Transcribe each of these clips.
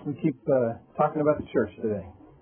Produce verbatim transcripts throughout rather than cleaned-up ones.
We keep uh, talking about the church today.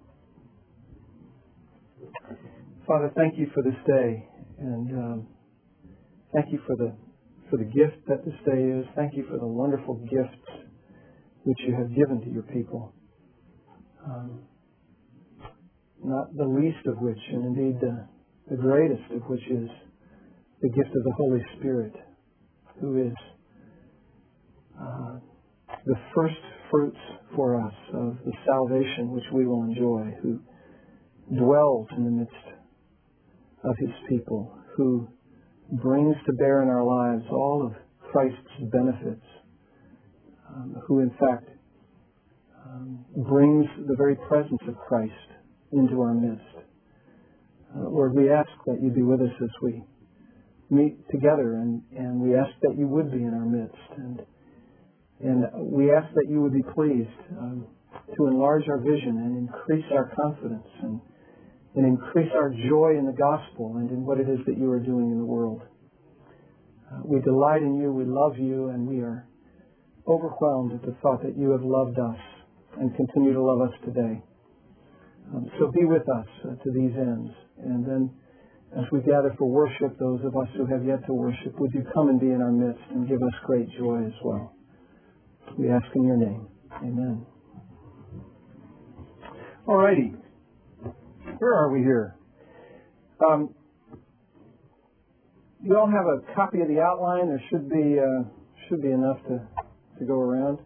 Father, thank you for this day, and um, thank you for the for the gift that this day is. Thank you for the wonderful gifts which you have given to your people. Um, not the least of which, and indeed the, the greatest of which, is the gift of the Holy Spirit, who is uh, the first fruits for us of the salvation which we will enjoy, who dwells in the midst of His people, who brings to bear in our lives all of Christ's benefits, um, who in fact um, brings the very presence of Christ into our midst. Uh, Lord, we ask that you be with us as we meet together, and, and we ask that you would be in our midst, and and we ask that you would be pleased um, to enlarge our vision and increase our confidence and, and increase our joy in the gospel and in what it is that you are doing in the world. Uh, we delight in you, we love you, and we are overwhelmed at the thought that you have loved us and continue to love us today. Um, so be with us uh, to these ends. And then as we gather for worship, those of us who have yet to worship, would you come and be in our midst and give us great joy as well. We ask in your name. Amen. All righty. Where are we here? Um, you all have a copy of the outline. There should be uh, should be enough to, to go around.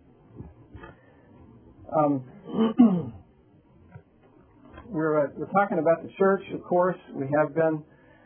Um, we're uh, we're talking about the church, of course. We have been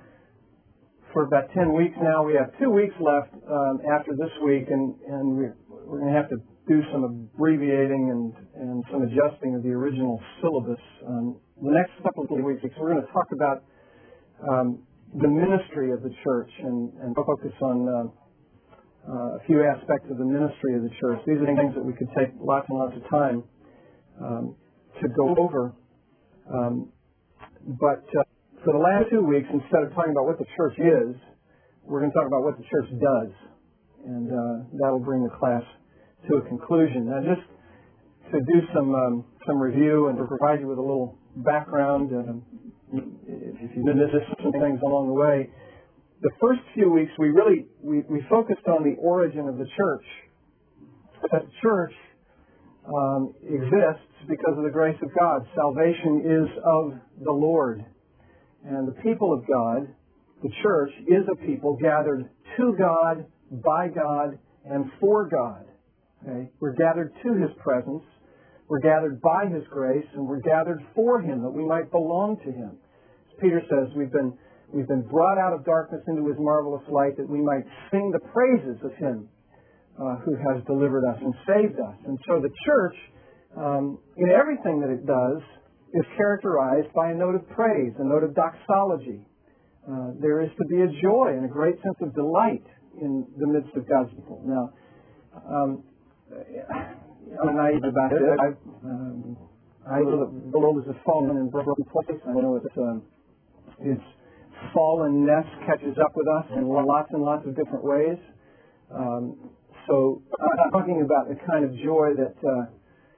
for about ten weeks now. We have two weeks left um, after this week, and and we're We're going to have to do some abbreviating and, and some adjusting of the original syllabus. Um, the next couple of weeks, we're going to talk about um, the ministry of the church and, and focus on uh, uh, a few aspects of the ministry of the church. These are things that we could take lots and lots of time um, to go over. Um, but uh, for the last two weeks, instead of talking about what the church is, we're going to talk about what the church does. And uh, that'll bring the class to a conclusion. Now, just to do some um, some review and to provide you with a little background, um, if you did miss some things along the way, the first few weeks we really we, we focused on the origin of the church. That the church um, exists because of the grace of God. Salvation is of the Lord, and the people of God, the church, is a people gathered to God, by God, and for God. Okay? We're gathered to His presence, we're gathered by His grace, and we're gathered for Him, that we might belong to Him. As Peter says, we've been we've been brought out of darkness into His marvelous light, that we might sing the praises of Him uh, who has delivered us and saved us. And so the church, um, in everything that it does, is characterized by a note of praise, a note of doxology. Uh, there is to be a joy and a great sense of delight in the midst of God's people. Now, um, I'm naive about it. I, um, I live the world is a fallen and broken place. I know it's, um, its fallenness catches up with us in lots and lots of different ways. Um, so I'm talking about the kind of joy that uh,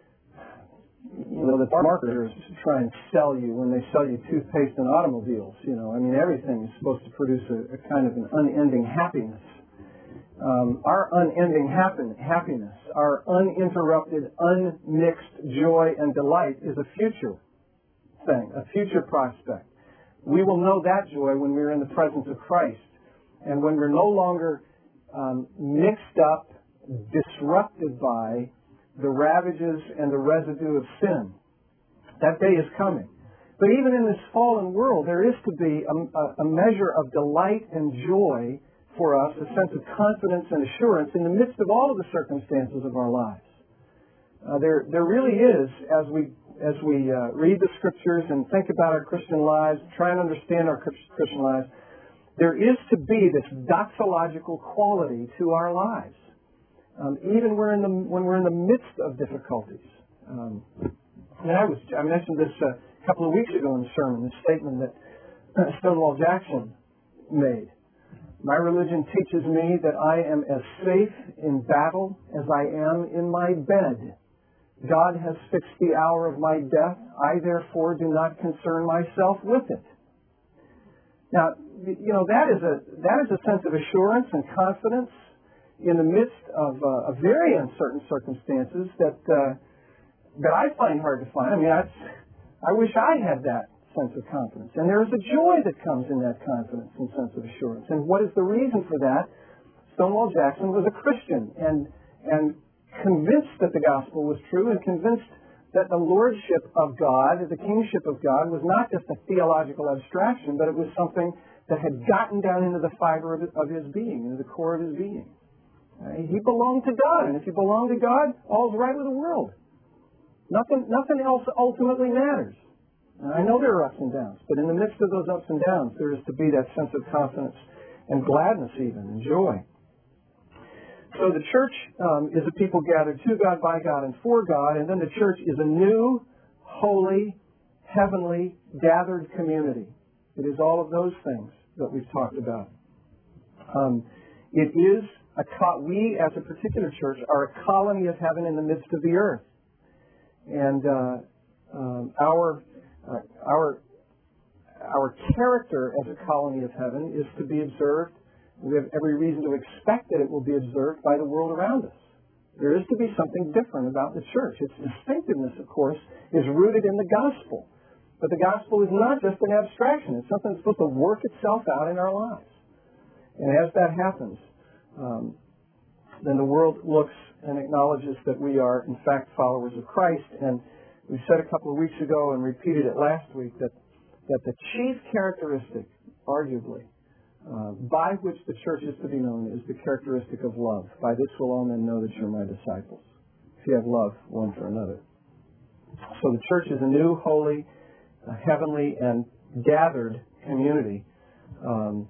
you know, the marketers try and sell you when they sell you toothpaste and automobiles. You know, I mean, everything is supposed to produce a, a kind of an unending happiness. Um, our unending happen, happiness, our uninterrupted, unmixed joy and delight is a future thing, a future prospect. We will know that joy when we're in the presence of Christ, and when we're no longer um, mixed up, disrupted by the ravages and the residue of sin. That day is coming. But even in this fallen world, there is to be a, a measure of delight and joy for us, a sense of confidence and assurance in the midst of all of the circumstances of our lives. Uh, there, there really is, as we as we uh, read the Scriptures and think about our Christian lives, try and understand our Christian lives, there is to be this doxological quality to our lives. Um, even we're in the, when we're in the midst of difficulties. Um, and I was I mentioned this uh, a couple of weeks ago in the sermon, this statement that uh, Stonewall Jackson made. My religion teaches me that I am as safe in battle as I am in my bed. God has fixed the hour of my death. I therefore do not concern myself with it. Now, you know, that is a that is a sense of assurance and confidence in the midst of uh, of very uncertain circumstances that uh, that I find hard to find. I mean, I, I wish I had that sense of confidence. And there is a joy that comes in that confidence and sense of assurance. And what is the reason for that? Stonewall Jackson was a Christian and and convinced that the gospel was true and convinced that the lordship of God, the kingship of God, was not just a theological abstraction, but it was something that had gotten down into the fiber of, of his being, into the core of his being. Uh, he belonged to God, and if you belong to God, all's right with the world. Nothing, nothing else ultimately matters. And I know there are ups and downs, but in the midst of those ups and downs, there is to be that sense of confidence and gladness even, and joy. So the church um, is a people gathered to God, by God, and for God, and then the church is a new, holy, heavenly, gathered community. It is all of those things that we've talked about. Um, it is a co- we, as a particular church, are a colony of heaven in the midst of the earth, and uh, um, our uh, our our character as a colony of heaven is to be observed. We have every reason to expect that it will be observed by the world around us. There is to be something different about the church. Its distinctiveness, of course, is rooted in the gospel. But the gospel is not just an abstraction. It's something that's supposed to work itself out in our lives. And as that happens, um, then the world looks and acknowledges that we are, in fact, followers of Christ. And we said a couple of weeks ago and repeated it last week that, that the chief characteristic, arguably, Uh, by which the church is to be known is the characteristic of love. By this will all men know that you're my disciples, if you have love one for another. So the church is a new, holy, uh, heavenly, and gathered community um,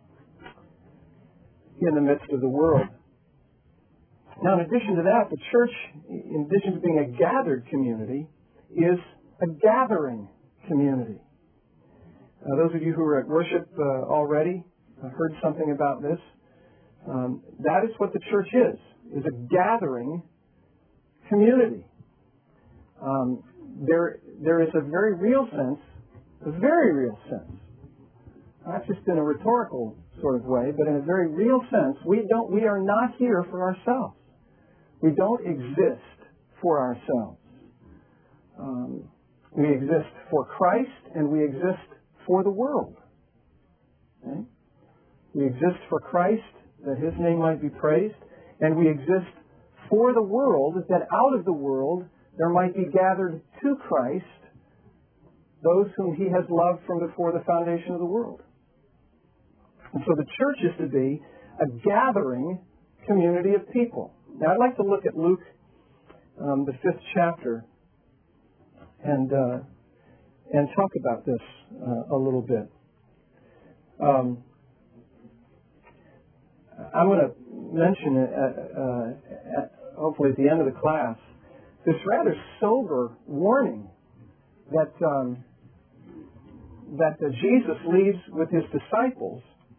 in the midst of the world. Now, in addition to that, the church, in addition to being a gathered community, is a gathering community. Uh, those of you who are at worship uh, already, heard something about this. Um, that is what the church is, is a gathering community. Um, there, there is a very real sense, a very real sense, not just in a rhetorical sort of way, but in a very real sense, we don't, we are not here for ourselves. We don't exist for ourselves. Um, we exist for Christ, and we exist for the world. Okay? We exist for Christ, that His name might be praised, and we exist for the world, that out of the world there might be gathered to Christ those whom He has loved from before the foundation of the world. And so the church is to be a gathering community of people. Now I'd like to look at Luke, um, the fifth chapter, and uh, and talk about this uh, a little bit. Um, I'm going to mention, uh, uh, at, hopefully at the end of the class, this rather sober warning that um, that uh, Jesus leaves with His disciples,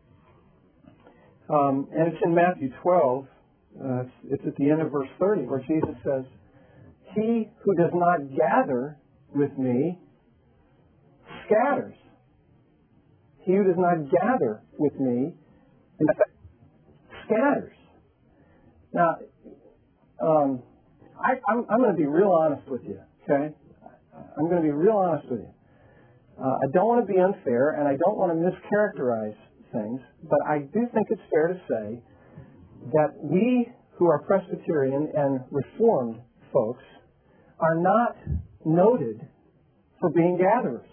um, and it's in Matthew twelve. Uh, it's, it's at the end of verse thirty, where Jesus says, "He who does not gather with me scatters. He who does not gather with me, in fact, scatters." Now, um, I, I'm, I'm going to be real honest with you, okay? I'm going to be real honest with you. Uh, I don't want to be unfair, and I don't want to mischaracterize things, but I do think it's fair to say that we who are Presbyterian and Reformed folks are not noted for being gatherers.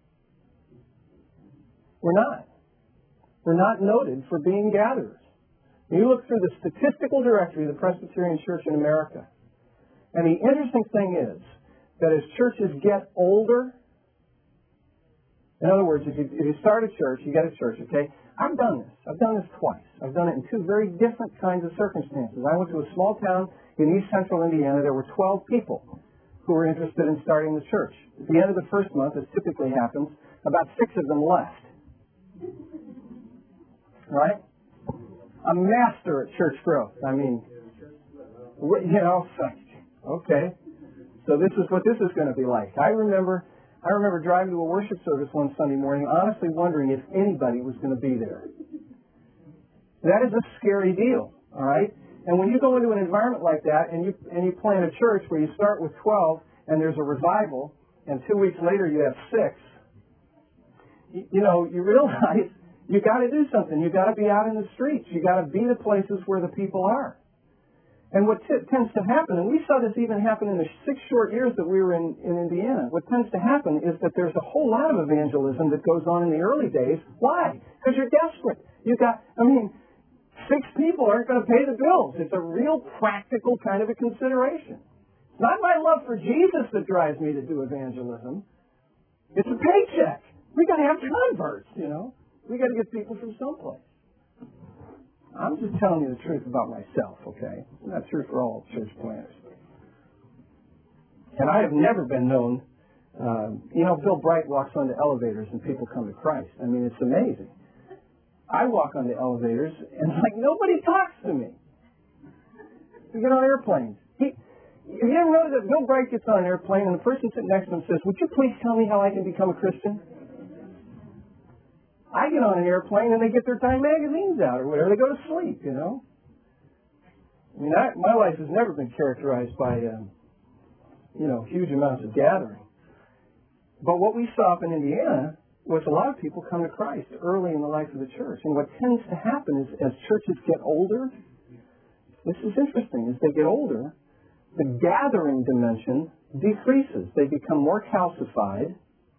We're not. We're not noted for being gatherers. You look through the statistical directory of the Presbyterian Church in America, and the interesting thing is that as churches get older, in other words, if you, if you start a church, you get a church, okay? I've done this. I've done this twice. I've done it in two very different kinds of circumstances. I went to a small town in east central Indiana. There were twelve people who were interested in starting the church. At the end of the first month, as typically happens, about six of them left. Right? A master at church growth. I mean, you know, okay. So this is what this is going to be like. I remember, I remember driving to a worship service one Sunday morning, honestly wondering if anybody was going to be there. That is a scary deal, all right? And when you go into an environment like that, and you and you plan a church where you start with twelve, and there's a revival, and two weeks later you have six, you, you know, you realize you got to do something. You got to be out in the streets. You got to be the places where the people are. And what t- tends to happen, and we saw this even happen in the six short years that we were in, in Indiana, what tends to happen is that there's a whole lot of evangelism that goes on in the early days. Why? Because you're desperate. You got, I mean, six people aren't going to pay the bills. It's a real practical kind of a consideration. It's not my love for Jesus that drives me to do evangelism. It's a paycheck. We got to have converts, you know. We got to get people from someplace. I'm just telling you the truth about myself, okay? It's not true for all church planners. And I have never been known, uh, you know, Bill Bright walks onto elevators and people come to Christ. I mean, it's amazing. I walk onto elevators and, like, nobody talks to me. We get on airplanes. He, you ever notice that Bill Bright gets on an airplane and the person sitting next to him says, "Would you please tell me how I can become a Christian?" I get on an airplane and they get their Time magazines out or whatever. They go to sleep, you know. I mean, I, my life has never been characterized by, um, you know, huge amounts of gathering. But what we saw up in Indiana was a lot of people come to Christ early in the life of the church. And what tends to happen is as churches get older, this is interesting, as they get older, the gathering dimension decreases. They become more calcified,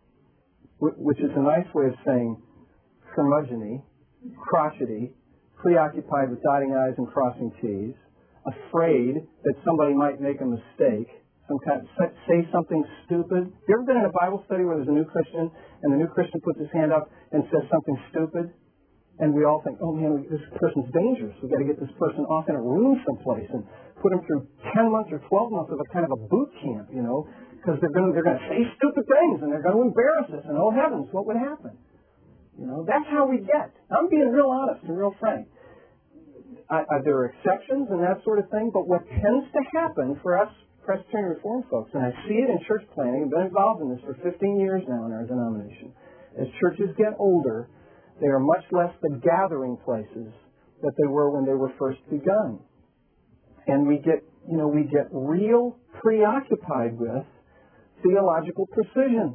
which is a nice way of saying curmudgeony, crotchety, preoccupied with dotting I's and crossing T's, afraid that somebody might make a mistake, some kind of, say something stupid. You ever been in a Bible study where there's a new Christian, and the new Christian puts his hand up and says something stupid, and we all think, oh man, this person's dangerous. We've got to get this person off in a room someplace and put him through ten months or twelve months of a kind of a boot camp, you know, because they're going they're going to say stupid things, and they're going to embarrass us, and oh heavens, what would happen? You know, that's how we get. I'm being real honest and real frank. I, I, there are exceptions and that sort of thing, but what tends to happen for us Presbyterian Reformed folks, and I see it in church planning, I've been involved in this for fifteen years now in our denomination, as churches get older, they are much less the gathering places that they were when they were first begun. And we get, you know, we get real preoccupied with theological precision.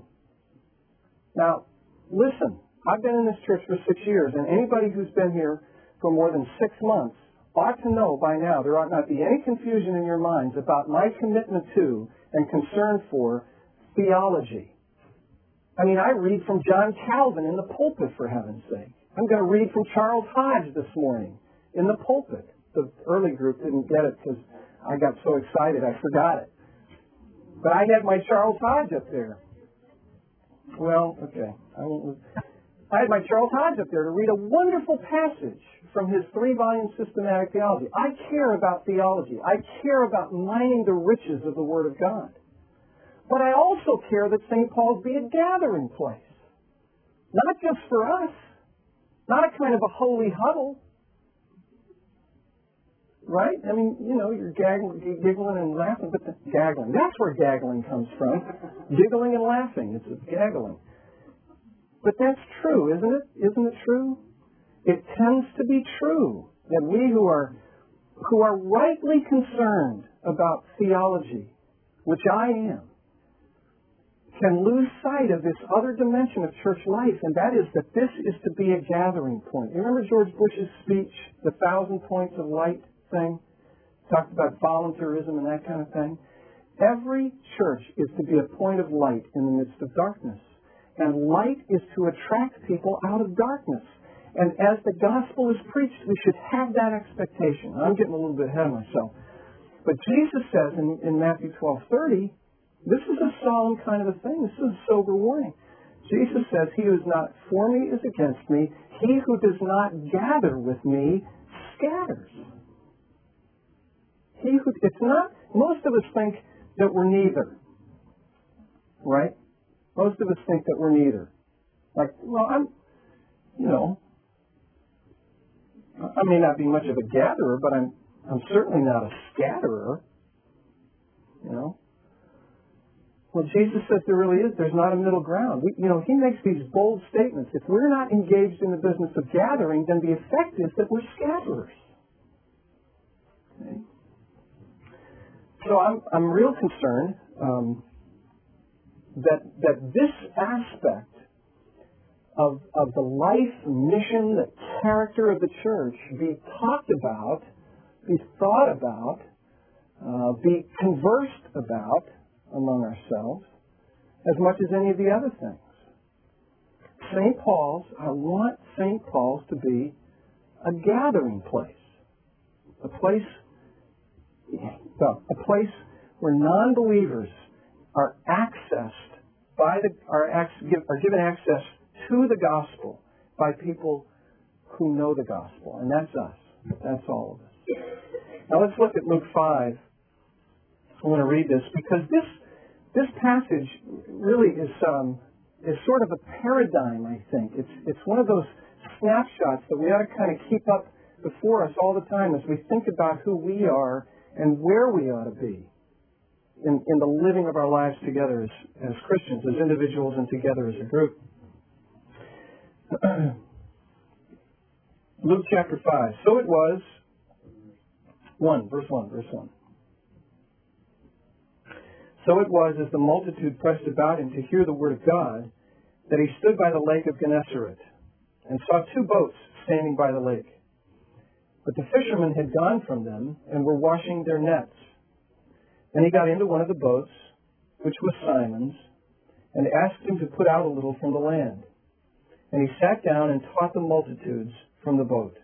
Now, listen. I've been in this church for six years, and anybody who's been here for more than six months ought to know by now there ought not be any confusion in your minds about my commitment to and concern for theology. I mean, I read from John Calvin in the pulpit, for heaven's sake. I'm going to read from Charles Hodge this morning in the pulpit. The early group didn't get it because I got so excited I forgot it. But I had my Charles Hodge up there. Well, okay. I won't... I had my Charles Hodge up there to read a wonderful passage from his three-volume systematic theology. I care about theology. I care about mining the riches of the Word of God. But I also care that Saint Paul's be a gathering place. Not just for us. Not a kind of a holy huddle. Right? I mean, you know, you're gaggling, giggling and laughing, but the gaggling. That's where gaggling comes from. Giggling and laughing. It's gaggling. But that's true, isn't it? Isn't it true? It tends to be true that we who are who are rightly concerned about theology, which I am, can lose sight of this other dimension of church life, and that is that this is to be a gathering point. You remember George Bush's speech, the thousand points of light thing? Talked about voluntarism and that kind of thing. Every church is to be a point of light in the midst of darkness. And light is to attract people out of darkness. And as the gospel is preached, we should have that expectation. I'm getting a little bit ahead of myself. But Jesus says in, in Matthew twelve thirty, this is a solemn kind of a thing. This is a sober warning. Jesus says, he who is not for me is against me. He who does not gather with me scatters. He who, it's not, most of us think that we're neither. Right? Most of us think that we're neither. Like, well, I'm, you know, I may not be much of a gatherer, but I'm I'm certainly not a scatterer. You know? Well, Jesus says there really is. There's not a middle ground. We, you know, he makes these bold statements. If we're not engaged in the business of gathering, then the effect is that we're scatterers. Okay? So I'm I'm real concerned um, that that this aspect of of the life, mission, the character of the church be talked about, be thought about, uh, be conversed about among ourselves as much as any of the other things. Saint Paul's, I want Saint Paul's to be a gathering place, a place, well, a place where non-believers are accessed by the are, are given access to the gospel by people who know the gospel, and that's us. That's all of us. Now let's look at Luke five. I want to read this because this this passage really is um, is sort of a paradigm. I think it's it's one of those snapshots that we ought to kind of keep up before us all the time as we think about who we are and where we ought to be in, in the living of our lives together as, as Christians, as individuals, and together as a group. Luke chapter five. So it was, one, verse one, verse one. So it was, as the multitude pressed about him to hear the word of God, that he stood by the lake of Gennesaret and saw two boats standing by the lake. But the fishermen had gone from them and were washing their nets. Then he got into one of the boats, which was Simon's, and asked him to put out a little from the land. And he sat down and taught the multitudes from the boat.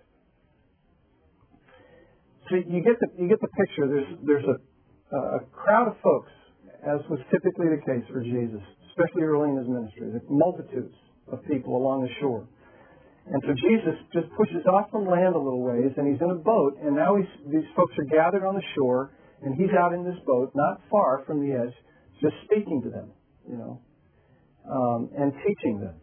So you get the you get the picture. There's there's a a crowd of folks, as was typically the case for Jesus, especially early in his ministry. There's multitudes of people along the shore. And so Jesus just pushes off from land a little ways, and he's in a boat, and now he's, these folks are gathered on the shore, and he's out in this boat, not far from the edge, just speaking to them, you know, um, and teaching them.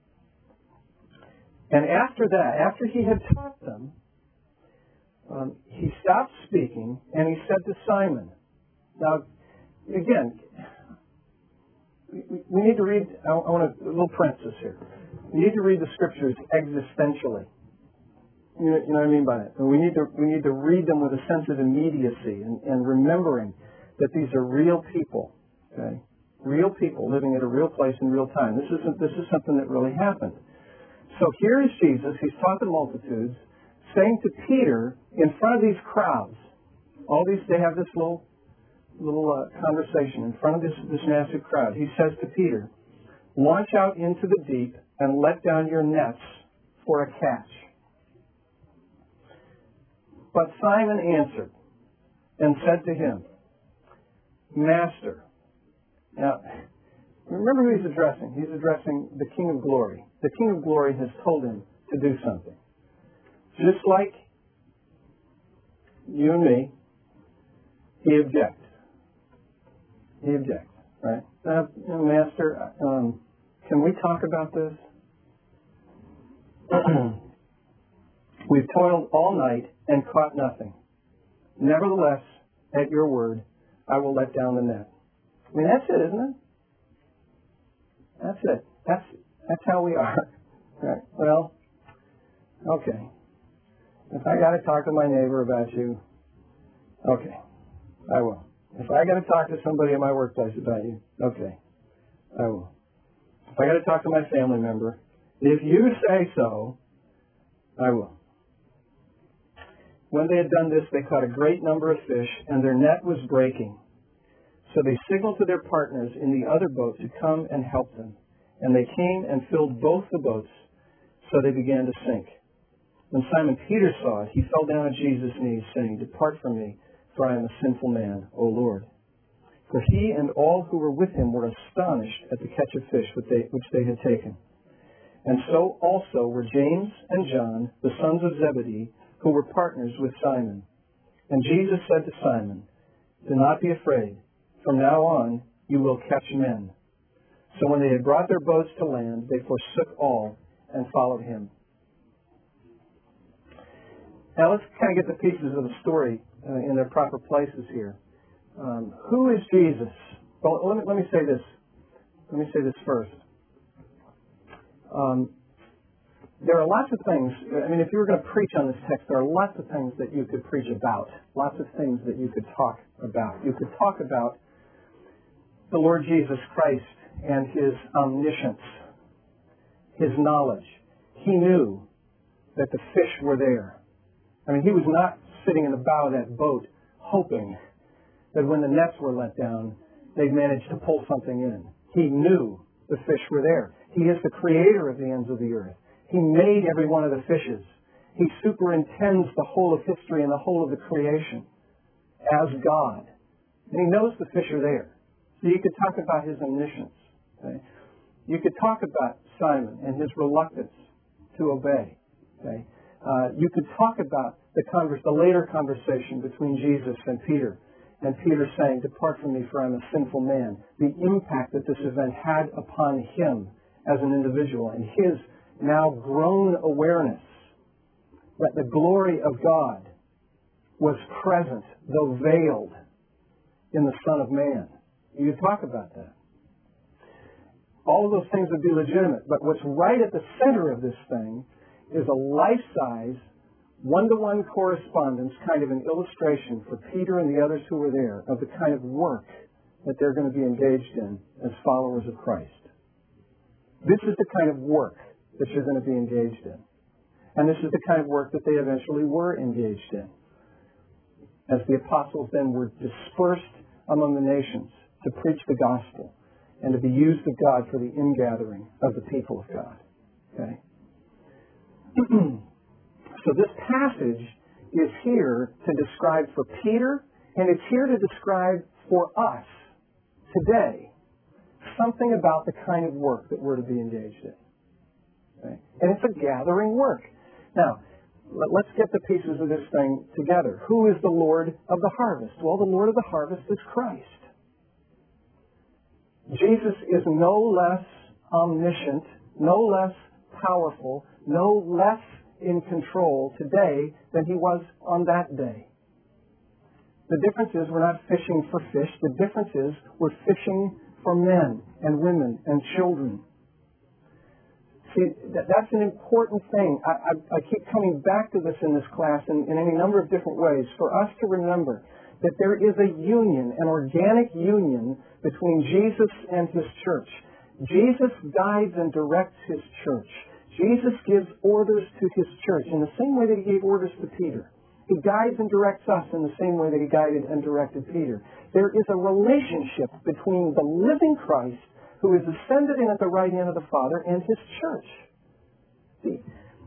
And after that, after he had taught them, um, he stopped speaking, and he said to Simon, now, again, we, we need to read, I, I want a little parenthesis here. We need to read the scriptures existentially. You know, you know what I mean by that? And we need to we need to read them with a sense of immediacy and, and remembering that these are real people, okay? Real people living at a real place in real time. This isn't this is something that really happened. So here is Jesus. He's taught the multitudes, saying to Peter in front of these crowds, all these they have this little little uh, conversation in front of this this massive crowd. He says to Peter, "Launch out into the deep and let down your nets for a catch." But Simon answered and said to him, "Master." Now, remember who he's addressing. He's addressing the King of Glory. The King of Glory has told him to do something. Just like you and me, he objects. He objects, right? Now, Master, um, can we talk about this? We've toiled all night and caught nothing. Nevertheless, at your word, I will let down the net. I mean, that's it, isn't it? That's it. That's that's how we are. Right. Well, okay. If I got to talk to my neighbor about you, okay, I will. If I got to talk to somebody at my workplace about you, okay, I will. If I got to talk to my family member, if you say so, I will. When they had done this, they caught a great number of fish, and their net was breaking. So they signaled to their partners in the other boat to come and help them. And they came and filled both the boats, so they began to sink. When Simon Peter saw it, he fell down at Jesus' knees, saying, "Depart from me, for I am a sinful man, O Lord." For he and all who were with him were astonished at the catch of fish which they, which they had taken. And so also were James and John, the sons of Zebedee, who were partners with Simon. And Jesus said to Simon, "Do not be afraid. From now on you will catch men." So when they had brought their boats to land, they forsook all and followed him. Now let's kind of get the pieces of the story uh, in their proper places here. Um, who is Jesus? Well, let me, let me say this. Let me say this first. Um, there are lots of things, I mean, if you were going to preach on this text, there are lots of things that you could preach about, lots of things that you could talk about. You could talk about the Lord Jesus Christ and His omniscience, His knowledge. He knew that the fish were there. I mean, He was not sitting in the bow of that boat hoping that when the nets were let down, they'd manage to pull something in. He knew the fish were there. He is the creator of the ends of the earth. He made every one of the fishes. He superintends the whole of history and the whole of the creation as God. And He knows the fish are there. So you could talk about His omniscience. Okay? You could talk about Simon and his reluctance to obey. Okay? Uh, you could talk about the, converse, the later conversation between Jesus and Peter. And Peter saying, "Depart from me, for I am a sinful man." The impact that this event had upon him as an individual and his now grown awareness that the glory of God was present, though veiled, in the Son of Man. You talk about that. All of those things would be legitimate, but what's right at the center of this thing is a life-size, one-to-one correspondence, kind of an illustration for Peter and the others who were there of the kind of work that they're going to be engaged in as followers of Christ. This is the kind of work that you're going to be engaged in. And this is the kind of work that they eventually were engaged in, as the apostles then were dispersed among the nations to preach the gospel and to be used of God for the ingathering of the people of God. Okay? So this passage is here to describe for Peter, and it's here to describe for us today something about the kind of work that we're to be engaged in. Okay? And it's a gathering work. Now, let's get the pieces of this thing together. Who is the Lord of the harvest? Well, the Lord of the harvest is Christ. Jesus is no less omniscient, no less powerful, no less in control today than He was on that day. The difference is we're not fishing for fish. The difference is we're fishing for men and women and children. See, that, that's an important thing. I, I, I keep coming back to this in this class in, in any number of different ways for us to remember that there is a union, an organic union between Jesus and His church. Jesus guides and directs His church. Jesus gives orders to His church in the same way that He gave orders to Peter. He guides and directs us in the same way that He guided and directed Peter. There is a relationship between the living Christ, who is ascended in at the right hand of the Father, and His church. See,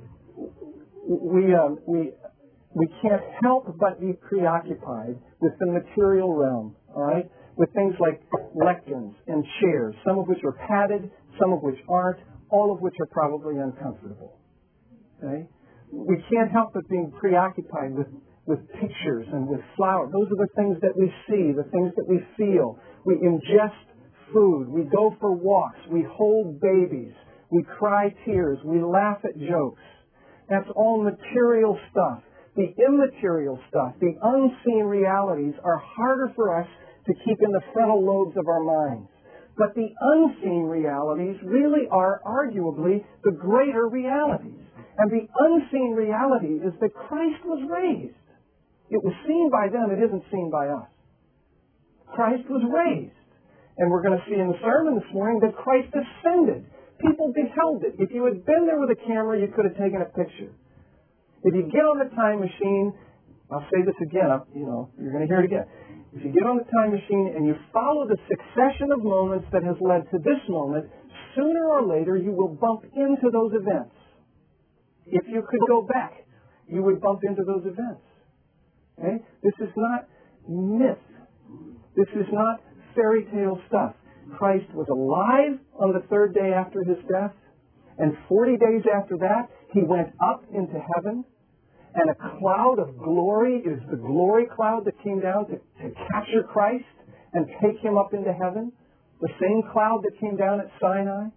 we, um, we, we can't help but be preoccupied with the material realm, all right? With things like lecterns and chairs, some of which are padded, some of which aren't, all of which are probably uncomfortable. Okay? We can't help but being preoccupied with, with pictures and with flowers. Those are the things that we see, the things that we feel. We ingest food. We go for walks. We hold babies. We cry tears. We laugh at jokes. That's all material stuff. The immaterial stuff, the unseen realities, are harder for us to keep in the frontal lobes of our minds. But the unseen realities really are arguably the greater realities. And the unseen reality is that Christ was raised. It was seen by them. It isn't seen by us. Christ was raised. And we're going to see in the sermon this morning that Christ ascended. People beheld it. If you had been there with a camera, you could have taken a picture. If you get on the time machine, I'll say this again, you know, you're going to hear it again. If you get on the time machine and you follow the succession of moments that has led to this moment, sooner or later you will bump into those events. If you could go back, you would bump into those events. Okay? This is not myth. This is not fairy tale stuff. Christ was alive on the third day after His death, and forty days after that, He went up into heaven, and a cloud of glory, it is the glory cloud that came down to, to capture Christ and take Him up into heaven, the same cloud that came down at Sinai.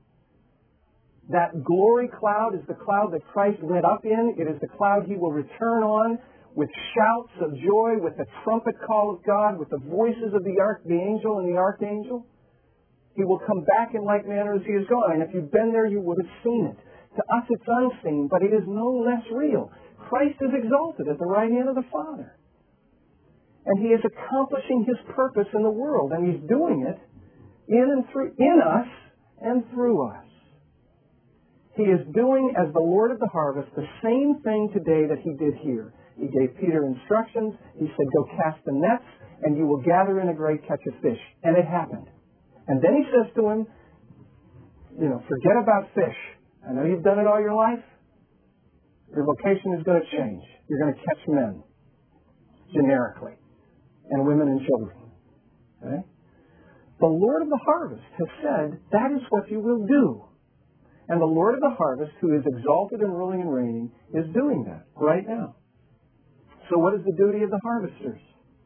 That glory cloud is the cloud that Christ went up in. It is the cloud He will return on with shouts of joy, with the trumpet call of God, with the voices of the, arch, the angel and the archangel. He will come back in like manner as he is gone. And if you've been there, you would have seen it. To us it's unseen, but it is no less real. Christ is exalted at the right hand of the Father. And he is accomplishing his purpose in the world. And he's doing it in and through, in us and through us. He is doing, as the Lord of the harvest, the same thing today that he did here. He gave Peter instructions. He said, go cast the nets, and you will gather in a great catch of fish. And it happened. And then he says to him, you know, forget about fish. I know you've done it all your life. Your vocation is going to change. You're going to catch men, generically, and women and children. Okay? The Lord of the harvest has said, that is what you will do. And the Lord of the harvest, who is exalted and ruling and reigning, is doing that right now. So what is the duty of the harvesters?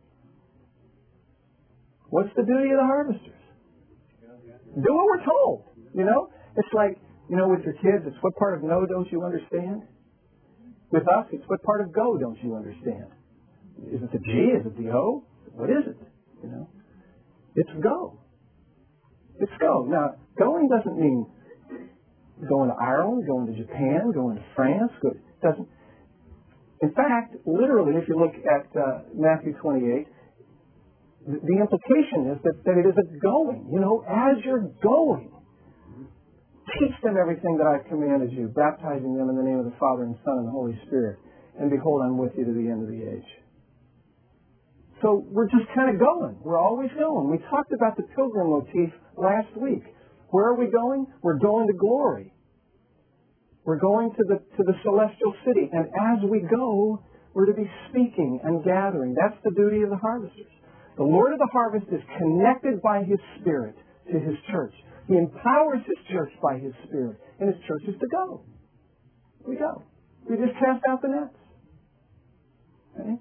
What's the duty of the harvesters? Do what we're told. You know? It's like, you know, with your kids, it's what part of no don't you understand? With us, it's what part of go don't you understand? Is it the G? Is it the O? What is it? You know? It's go. It's go. Now, going doesn't mean going to Ireland, going to Japan, going to France. Go, it doesn't. In fact, literally, if you look at uh, Matthew twenty-eight, the, the implication is that, that it is a going. You know, as you're going, teach them everything that I've commanded you, baptizing them in the name of the Father and Son and the Holy Spirit. And behold, I'm with you to the end of the age. So we're just kind of going. We're always going. We talked about the pilgrim motif last week. Where are we going? We're going to glory. We're going to the to the celestial city. And as we go, we're to be speaking and gathering. That's the duty of the harvesters. The Lord of the harvest is connected by His Spirit to His church. He empowers His church by His Spirit. And His church is to go. We go. We just cast out the nets. Okay?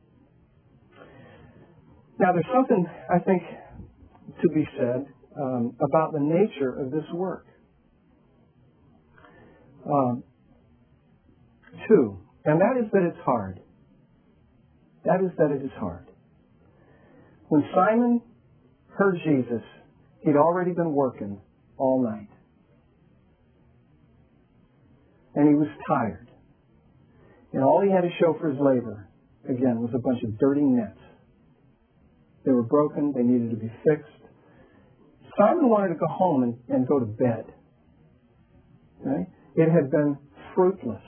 Now, there's something, I think, to be said um, about the nature of this work. Um, two, and that is that it's hard. That is that it is hard. When Simon heard Jesus, he'd already been working all night. And he was tired. And all he had to show for his labor, again, was a bunch of dirty nets. They were broken. They needed to be fixed. Simon wanted to go home and, and go to bed. Okay? It had been fruitless.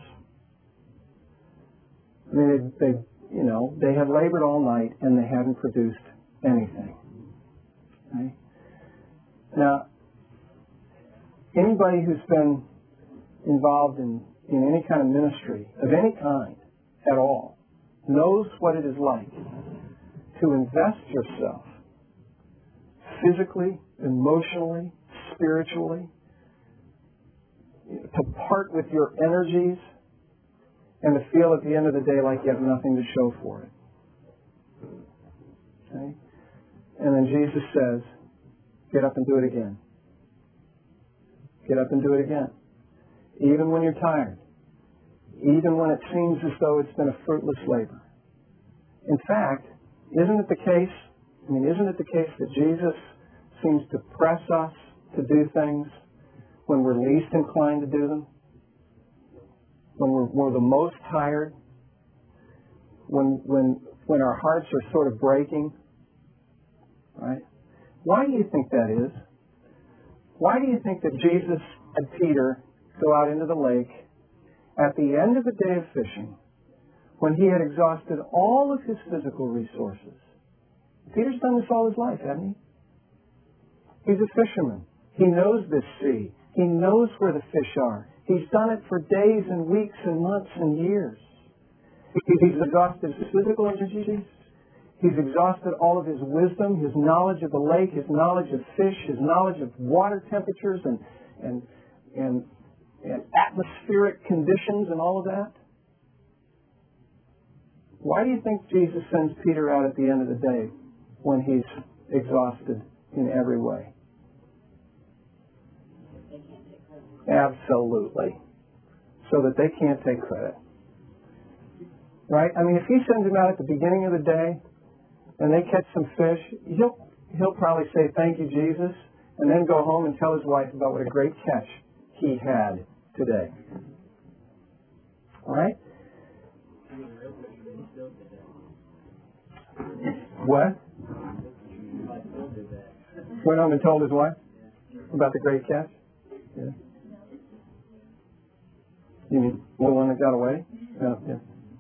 I mean, they, they, you know, they had labored all night and they hadn't produced anything. Okay? Now, anybody who's been involved in, in any kind of ministry of any kind at all knows what it is like to invest yourself physically, emotionally, spiritually, to part with your energies, and to feel at the end of the day like you have nothing to show for it. Okay? And then Jesus says, get up and do it again. Get up and do it again. Even when you're tired. Even when it seems as though it's been a fruitless labor. In fact, isn't it the case, I mean, isn't it the case that Jesus seems to press us to do things when we're least inclined to do them? When we're, we're the most tired? When, when, when our hearts are sort of breaking? Right? Why do you think that is? Why do you think that Jesus and Peter go out into the lake at the end of the day of fishing, when he had exhausted all of his physical resources? Peter's done this all his life, hasn't he? He's a fisherman. He knows this sea. He knows where the fish are. He's done it for days and weeks and months and years. He's exhausted his physical energies. He's exhausted all of his wisdom, his knowledge of the lake, his knowledge of fish, his knowledge of water temperatures and and and, and atmospheric conditions and all of that. Why do you think Jesus sends Peter out at the end of the day when he's exhausted in every way? Absolutely. So that they can't take credit. Right? I mean, if he sends them out at the beginning of the day and they catch some fish, he'll, he'll probably say, thank you, Jesus, and then go home and tell his wife about what a great catch he had today. All right? What? Went home and told his wife about the great catch? Yeah. You mean the one that got away? Oh, yeah.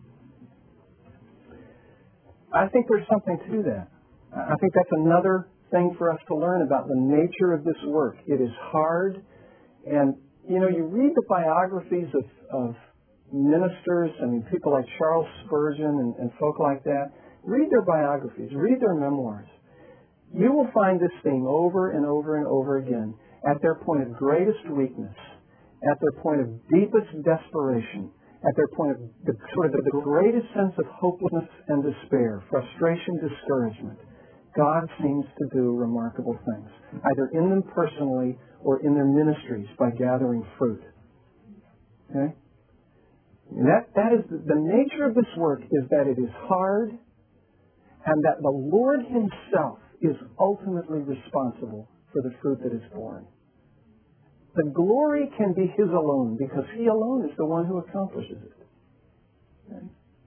I think there's something to that. I think that's another thing for us to learn about the nature of this work. It is hard, and you know, you read the biographies of, of ministers, I mean, people like Charles Spurgeon and, and folk like that. Read their biographies, read their memoirs. You will find this theme over and over and over again at their point of greatest weakness, at their point of deepest desperation, at their point of the, sort of the, the greatest sense of hopelessness and despair, frustration, discouragement. God seems to do remarkable things, either in them personally or in their ministries by gathering fruit. Okay? And that, that is the, the nature of this work is that it is hard and that the Lord Himself is ultimately responsible for the fruit that is born. The glory can be His alone because He alone is the one who accomplishes it. Okay?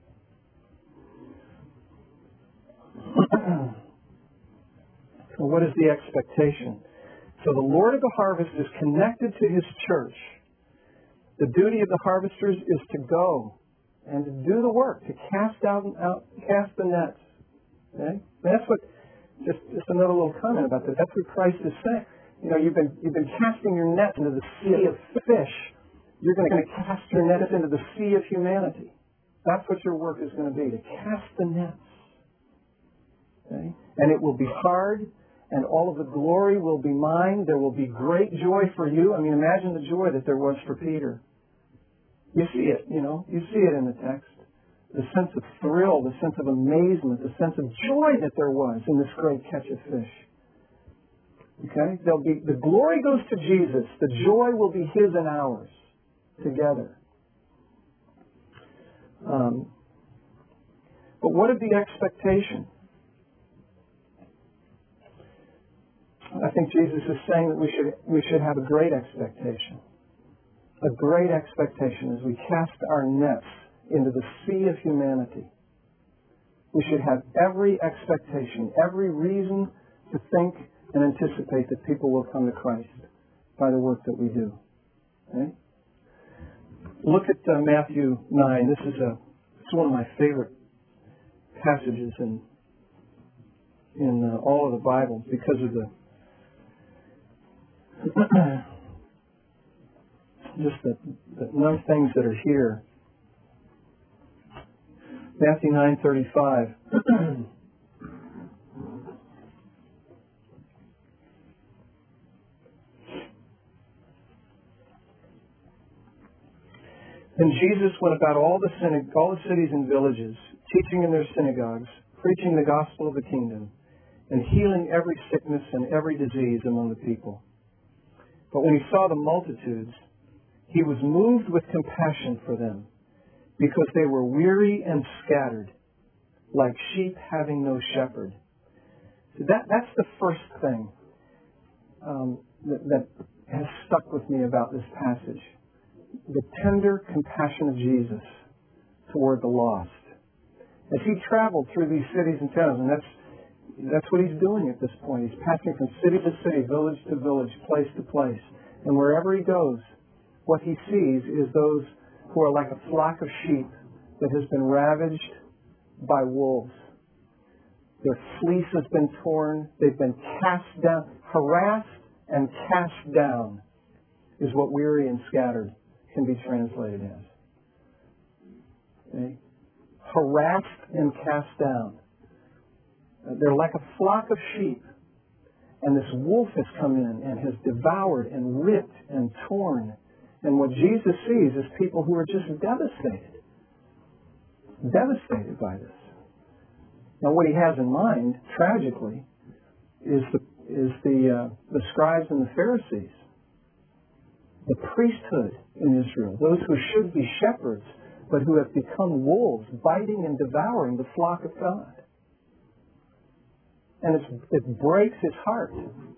So what is the expectation? So the Lord of the harvest is connected to His church. The duty of the harvesters is to go and to do the work, to cast out, out cast the nets. Okay? That's what, just, just another little comment about this. That's what Christ is saying. You know, you've been, you've been casting your net into the sea of fish. You're going to cast your nets into the sea of humanity. That's what your work is going to be, to cast the nets. Okay? And it will be hard, and all of the glory will be mine. There will be great joy for you. I mean, imagine the joy that there was for Peter. You see it, you know. You see it in the text. The sense of thrill, the sense of amazement, the sense of joy that there was in this great catch of fish. Okay? There'll be, the glory goes to Jesus. The joy will be His and ours together. Um, but what is the expectation? I think Jesus is saying that we should we should have a great expectation. A great expectation as we cast our nets into the sea of humanity. We should have every expectation, every reason to think and anticipate that people will come to Christ by the work that we do. Okay? Look at uh, Matthew nine. This is a it's one of my favorite passages in in uh, all of the Bible because of the just the, the nice things that are here. Matthew nine thirty-five. Then Jesus went about all the synag- all the cities and villages, teaching in their synagogues, preaching the gospel of the kingdom, and healing every sickness and every disease among the people. But when He saw the multitudes, He was moved with compassion for them, because they were weary and scattered, like sheep having no shepherd. So that, that's the first thing um, that, that has stuck with me about this passage. The tender compassion of Jesus toward the lost. As He traveled through these cities and towns, and that's that's what He's doing at this point. He's passing from city to city, village to village, place to place. And wherever He goes, what He sees is those who are like a flock of sheep that has been ravaged by wolves. Their fleece has been torn. They've been cast down. Harassed and cast down is what weary and scattered can be translated as. Okay? Harassed and cast down. They're like a flock of sheep. And this wolf has come in and has devoured and ripped and torn. And what Jesus sees is people who are just devastated. Devastated by this. Now what He has in mind, tragically, is the, is the, uh, the scribes and the Pharisees. The priesthood in Israel. Those who should be shepherds. but who have become wolves, biting and devouring the flock of God. And it's, it breaks his heart.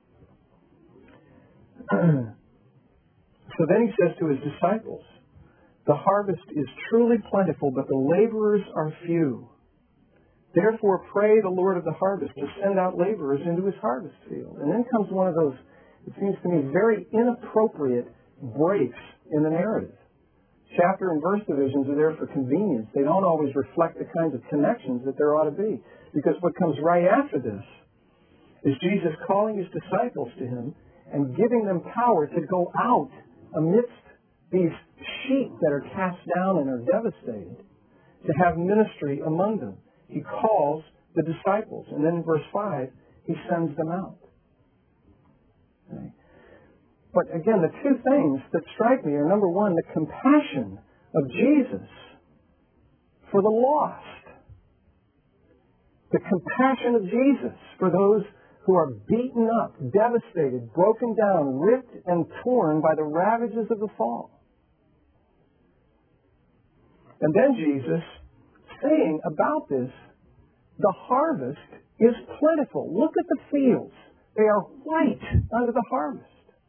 So then he says to his disciples, the harvest is truly plentiful, but the laborers are few. Therefore pray the Lord of the harvest to send out laborers into his harvest field. And then comes one of those, it seems to me, very inappropriate breaks in the narrative. Chapter and verse divisions are there for convenience. They don't always reflect the kinds of connections that there ought to be. Because what comes right after this is Jesus calling his disciples to him and giving them power to go out amidst these sheep that are cast down and are devastated, to have ministry among them. He calls the disciples. And then in verse five, he sends them out. Okay. But again, the two things that strike me are, number one, the compassion of Jesus for the lost. The compassion of Jesus for those who are beaten up, devastated, broken down, ripped and torn by the ravages of the fall. And then Jesus saying about this, the harvest is plentiful. Look at the fields. They are white under the harvest.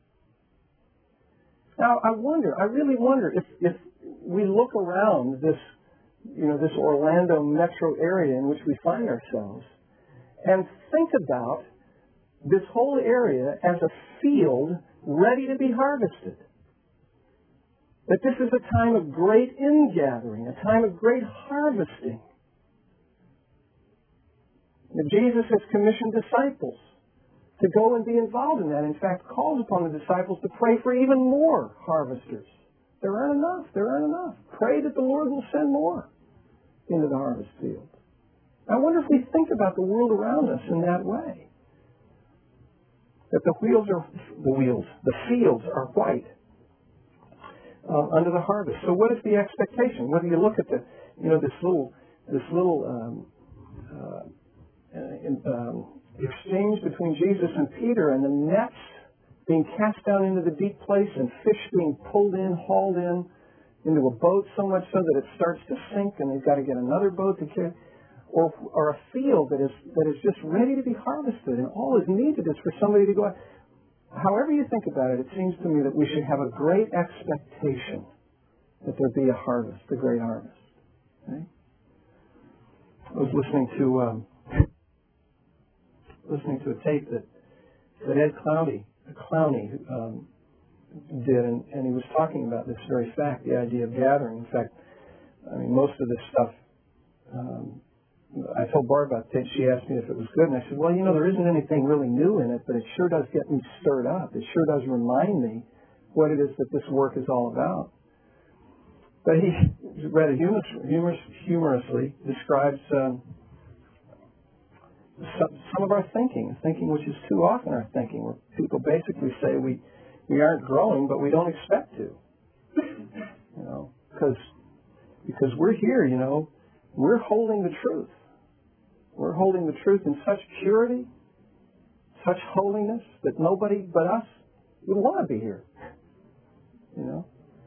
Now, I wonder, I really wonder if, if we look around this, you know, this Orlando metro area in which we find ourselves and think about this whole area as a field ready to be harvested. That this is a time of great ingathering, a time of great harvesting. That Jesus has commissioned disciples to go and be involved in that. In fact, calls upon the disciples to pray for even more harvesters. There aren't enough. There aren't enough. Pray that the Lord will send more into the harvest field. I wonder if we think about the world around us in that way. That the wheels are, the wheels, the fields are white uh, under the harvest. So what is the expectation? Whether you look at the, you know, this little, this little um, uh, in, um, exchange between Jesus and Peter, and the nets being cast down into the deep place, and fish being pulled in, hauled in into a boat, so much so that it starts to sink, and they've got to get another boat to carry. Or, or a field that is that is just ready to be harvested, and all is needed is for somebody to go out. However you think about it, it seems to me that we should have a great expectation that there be a harvest, a great harvest. Okay? I was listening to um, listening to a tape that that Ed Clowney, Clowney um, did, and, and he was talking about this very fact, the idea of gathering. In fact, I mean, most of this stuff. Um, I told Barb about it. She asked me if it was good, and I said, well, you know, there isn't anything really new in it, but it sure does get me stirred up. It sure does remind me what it is that this work is all about. But he rather humorous, humorous, humorously describes um, some, some of our thinking, thinking which is too often our thinking, where people basically say we, we aren't growing, but we don't expect to. You know, because because we're here, you know, we're holding the truth. We're holding the truth in such purity, such holiness, that nobody but us would want to be here. You know?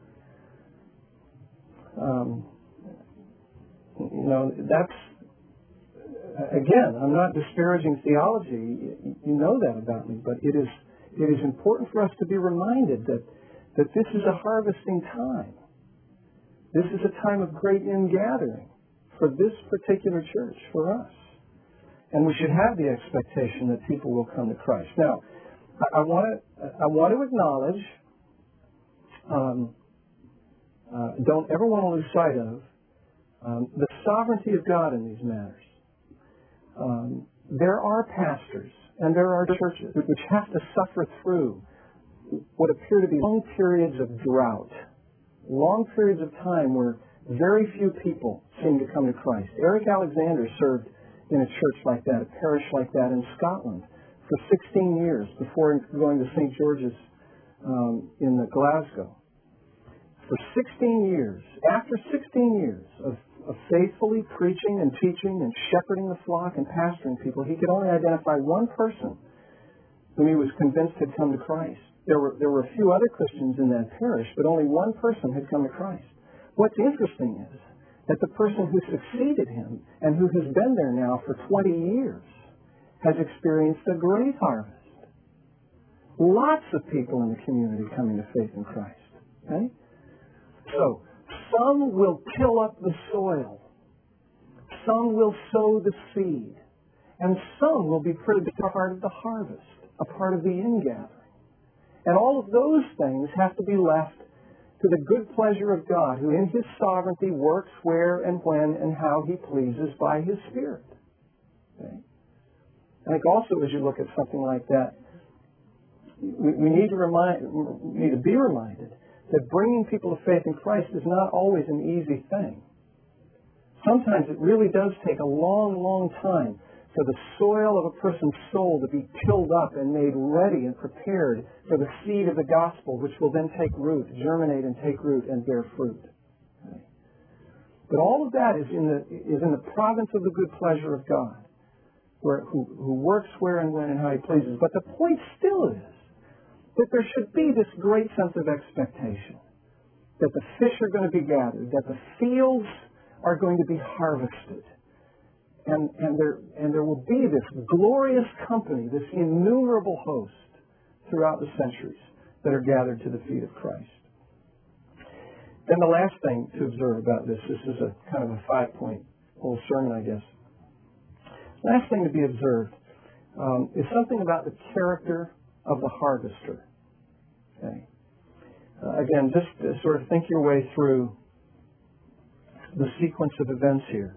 Um, you know, that's, again, I'm not disparaging theology. You know that about me. But it is, it is important for us to be reminded that, that this is a harvesting time. This is a time of great ingathering for this particular church, for us. And we should have the expectation that people will come to Christ. Now, I, I want to I want to acknowledge, um, uh, don't ever want to lose sight of, um, the sovereignty of God in these matters. Um, there are pastors and there are churches which have to suffer through what appear to be long periods of drought, long periods of time where very few people seem to come to Christ. Eric Alexander served in a church like that, a parish like that in Scotland for sixteen years before going to Saint George's um, in the Glasgow. For sixteen years, after sixteen years of, of faithfully preaching and teaching and shepherding the flock and pastoring people, he could only identify one person whom he was convinced had come to Christ. There were, there were a few other Christians in that parish, but only one person had come to Christ. What's interesting is that the person who succeeded him and who has been there now for twenty years has experienced a great harvest. Lots of people in the community coming to faith in Christ. Okay? So, some will till up the soil. Some will sow the seed. And some will be pretty a part of the harvest, a part of the ingathering. And all of those things have to be left to the good pleasure of God, who in His sovereignty works where and when and how He pleases by His Spirit. Okay? I think also as you look at something like that, we, we need to remind, we need to be reminded that bringing people to faith in Christ is not always an easy thing. Sometimes it really does take a long, long time for the soil of a person's soul to be tilled up and made ready and prepared for the seed of the gospel, which will then take root, germinate and take root and bear fruit. Okay. But all of that is in the is in the province of the good pleasure of God, where, who, who works where and when and how He pleases. But the point still is that there should be this great sense of expectation, that the fish are going to be gathered, that the fields are going to be harvested. And, and, there, and there will be this glorious company, this innumerable host throughout the centuries that are gathered to the feet of Christ. Then the last thing to observe about this, this is a kind of a five-point whole sermon, I guess. Last thing to be observed um, is something about the character of the harvester. Okay. Uh, again, just to sort of think your way through the sequence of events here.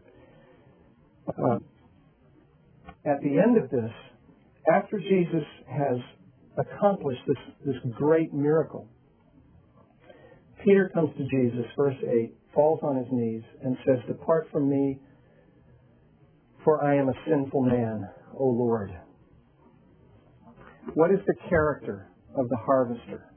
Uh, at the end of this, after Jesus has accomplished this, this great miracle, Peter comes to Jesus, verse eight, falls on his knees, and says, "Depart from me, for I am a sinful man, O Lord." What is the character of the harvester?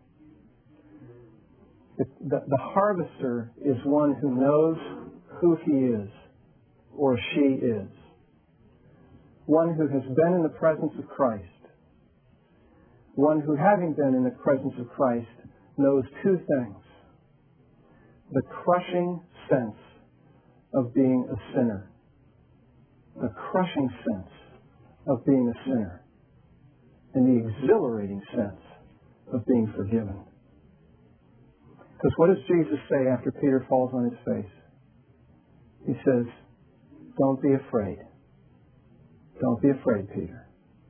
The, the, the harvester is one who knows who he is, or she is. One who has been in the presence of Christ. One who, having been in the presence of Christ, knows two things. The crushing sense of being a sinner. The crushing sense of being a sinner. And the exhilarating sense of being forgiven. Because what does Jesus say after Peter falls on his face? He says, "Don't be afraid. Don't be afraid, Peter.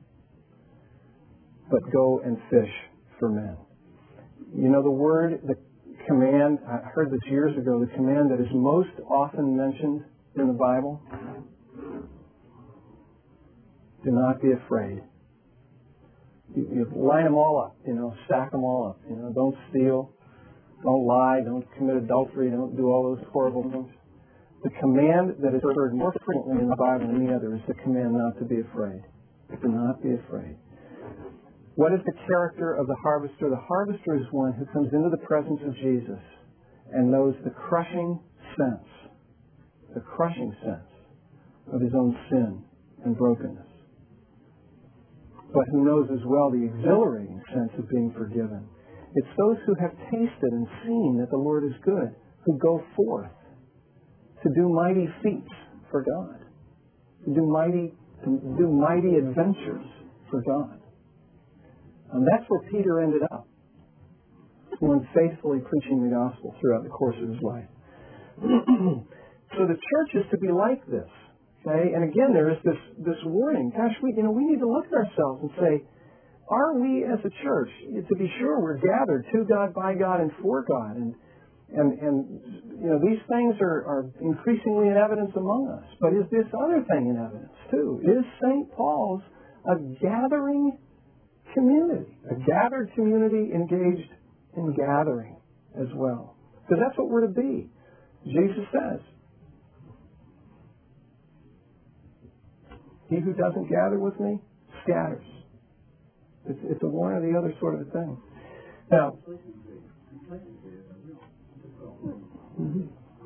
But go and fish for men." You know the word, the command, I heard this years ago, the command that is most often mentioned in the Bible? Do not be afraid. You, you line them all up, you know, stack them all up. You know, don't steal, don't lie, don't commit adultery, don't do all those horrible things. The command that is heard more frequently in the Bible than any other is the command not to be afraid. Do not be afraid. What is the character of the harvester? The harvester is one who comes into the presence of Jesus and knows the crushing sense, the crushing sense of his own sin and brokenness, but who knows as well the exhilarating sense of being forgiven. It's those who have tasted and seen that the Lord is good, who go forth to do mighty feats for God, to do mighty, to do mighty adventures for God. And that's where Peter ended up, one faithfully preaching the gospel throughout the course of his life. So the church is to be like this. Okay? And again, there is this, this warning. Gosh, we, you know, we need to look at ourselves and say, are we as a church, to be sure we're gathered to God, by God, and for God. And, and, and you know, these things are, are increasingly in evidence among us. But is this other thing in evidence, too? Is Saint Paul's a gathering community, a gathered community engaged in gathering as well? Because that's what we're to be. Jesus says, "He who doesn't gather with me scatters." It's, it's a one or the other sort of a thing. Now, mm-hmm.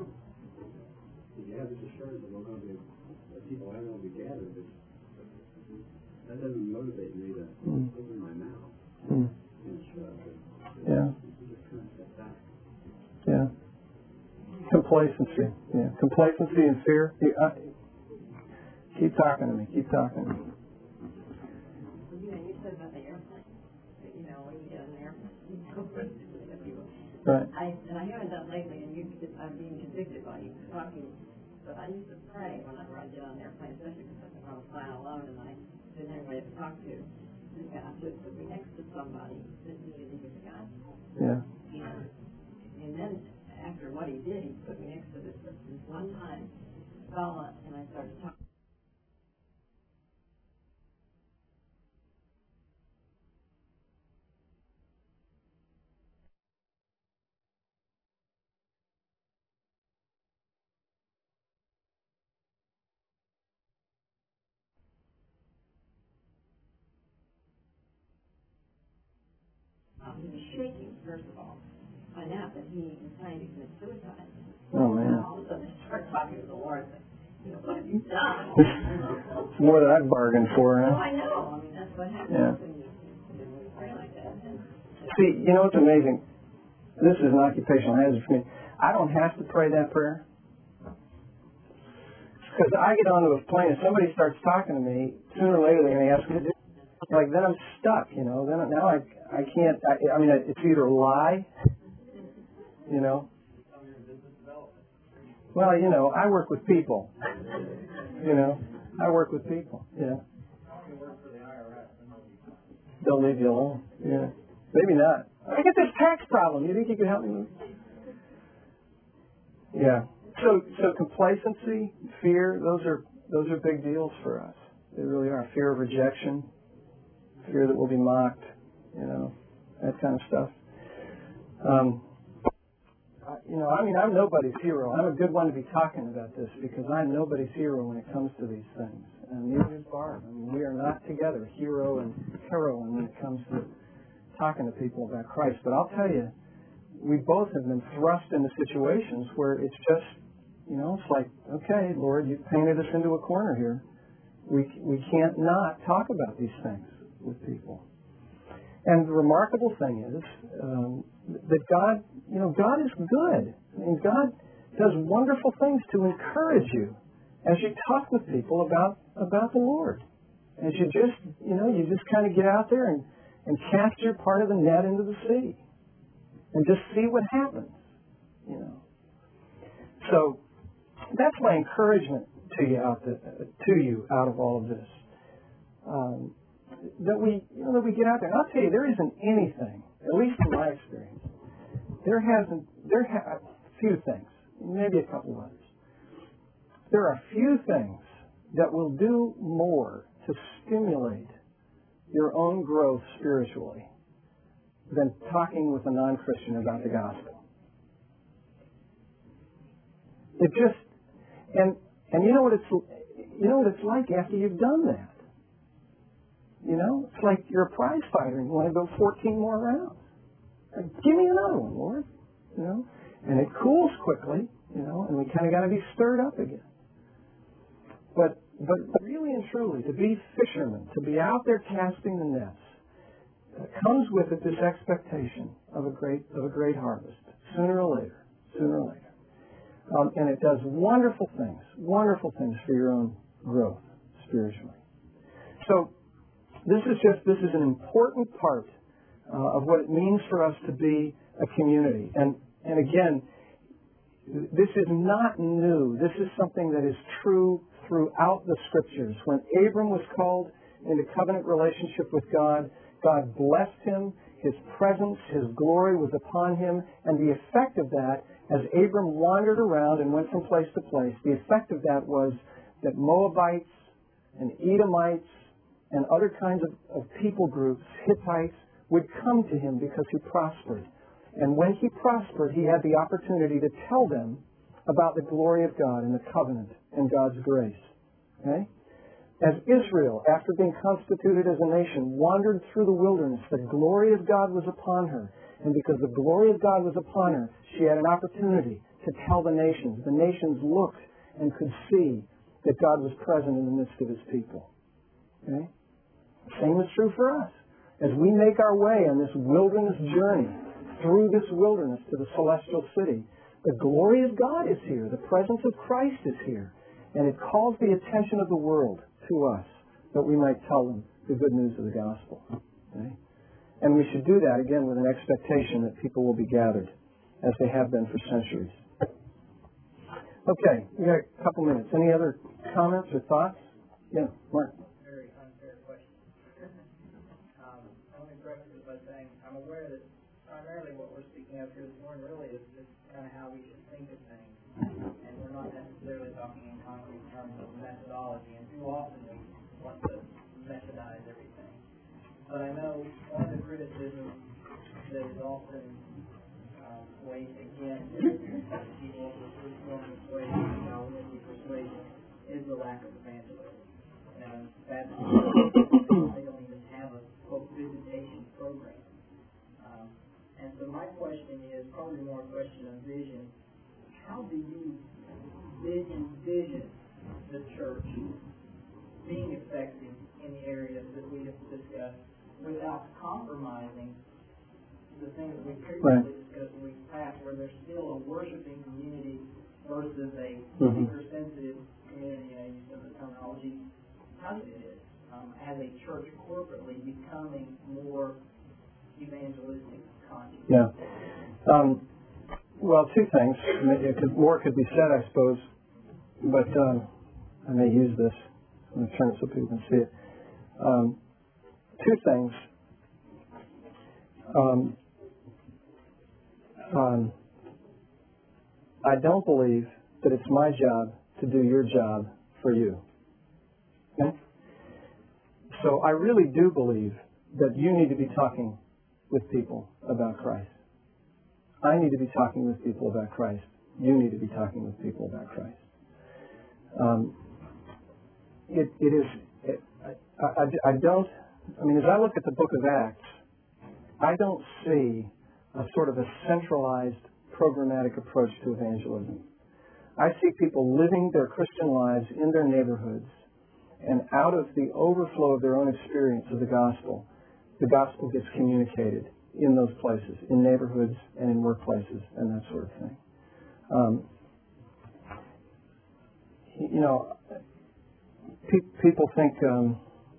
That doesn't motivate me to mm. open my mouth. Mm. And shut up. Yeah. Just kind of step back. Yeah. Complacency. Yeah, complacency and fear. Yeah, uh, keep talking to me. Keep talking to me. You know, you said about the airplane. You know, when you get on an airplane, you know, people. Right. I and I haven't done lately, and you, I'm being convicted by you talking. But I used to pray whenever I get on an airplane, especially because I was flying alone, and I didn't have anybody to talk to. And God would put me next to somebody that needed to hear the gospel. Yeah. And, and then after what he did, he put me next to this, this one time fella, and I started talking. Um, he was shaking, first of all. Find out that he was trying to commit suicide. Oh, man. And all of a sudden, I start talking to the Lord. You know, what have you done? It's more than I bargained for, Oh, huh? I know. I mean, that's what happens Yeah. when you, when you pray like that. And See, you know what's amazing? This is an occupational hazard for me. I don't have to pray that prayer. Because I get onto a plane and somebody starts talking to me, sooner or later they're going to ask me to do it. Like, then I'm stuck, you know. Then now I, I can't, I, I mean, it's either lie, you know. Well, you know, I work with people. You know, I work with people, yeah. They'll leave you alone, yeah. Maybe not. I get this tax problem. You think you can help me with it? Yeah. So, so complacency, fear, those are those are big deals for us. They really are. Fear of rejection, fear that we'll be mocked, you know, that kind of stuff. Um, I- you know, I mean, I'm nobody's hero. I'm a good one to be talking about this because I'm nobody's hero when it comes to these things. And neither is Barb. I mean, we are not together, hero and heroine, when it comes to talking to people about Christ. But I'll tell you, we both have been thrust into situations where it's just, you know, it's like, okay, Lord, you've painted us into a corner here. We we can't not talk about these things with people. And the remarkable thing is um, that God, you know, God is good. I mean, God does wonderful things to encourage you as you talk with people about about the Lord. As you just, you know, you just kind of get out there and, and cast your part of the net into the sea. And just see what happens, you know. So that's my encouragement to you out the, to you out of all of this. Um, that we, you know, that we get out there. And I'll tell you, there isn't anything, at least in my experience, there hasn't, there ha- a few things, maybe a couple others. There are few things that will do more to stimulate your own growth spiritually than talking with a non-Christian about the gospel. It just, and and you know what it's, you know what it's like after you've done that. You know, it's like you're a prize fighter and you want to go fourteen more rounds. Like, give me another one, Lord. You know, and it cools quickly. You know, and we kind of got to be stirred up again. But but really and truly, to be fishermen, to be out there casting the nets, uh, comes with it this expectation of a great of a great harvest, sooner or later, sooner or later. Um, and it does wonderful things, wonderful things for your own growth spiritually. So this is just this is an important part uh, of what it means for us to be a community. And and again, this is not new. This is something that is true throughout the Scriptures. When Abram was called into covenant relationship with God, God blessed him. His presence, His glory was upon him. And the effect of that, as Abram wandered around and went from place to place, the effect of that was that Moabites and Edomites and other kinds of, of people groups, Hittites, would come to him because he prospered. And when he prospered, he had the opportunity to tell them about the glory of God and the covenant and God's grace. Okay? As Israel, after being constituted as a nation, wandered through the wilderness, the glory of God was upon her. And because the glory of God was upon her, she had an opportunity to tell the nations. The nations looked and could see that God was present in the midst of His people. Okay? Same is true for us. As we make our way on this wilderness journey through this wilderness to the celestial city, The glory of God is here. The presence of Christ is here. And it calls the attention of the world to us that we might tell them the good news of the gospel. Okay? And we should do that, again, with an expectation that people will be gathered, as they have been for centuries. Okay, we got a couple minutes. Any other comments or thoughts? Yeah, Mark. Very unfair question. um, let me preface it by saying I'm aware that primarily what we're speaking of here this morning really is just kind of how we should think of things. And we're not necessarily talking in concrete terms of methodology. And too often we want to methodize everything. But I know one of the criticisms that is often um, weighed against people of the Reformed persuasion, Calvinistic persuasion, is the lack of evangelism. And that's they don't even have a quote visitation program. Um, and so my question is probably more a question of vision. How do you envision the church being effective in the areas that we have discussed without compromising the things that we previously Right. discussed in weeks past, where there's still a worshiping community versus a Mm-hmm. seeker-sensitive community, you know, use of the terminology, how it is, um, as a church corporately becoming more evangelistic conscious? Yeah. Um, well, two things. More could be said, I suppose, but um, I may use this. I'm going to turn it so people can see it. Um, two things. Um, um, I don't believe that it's my job to do your job for you. Okay? So I really do believe that you need to be talking with people about Christ. I need to be talking with people about Christ. You need to be talking with people about Christ. Um, it, it is, it, I, I, I don't, I mean, as I look at the book of Acts, I don't see a sort of a centralized programmatic approach to evangelism. I see people living their Christian lives in their neighborhoods, and out of the overflow of their own experience of the gospel, the gospel gets communicated in those places, in neighborhoods and in workplaces and that sort of thing. Um, you know, pe- people think, um,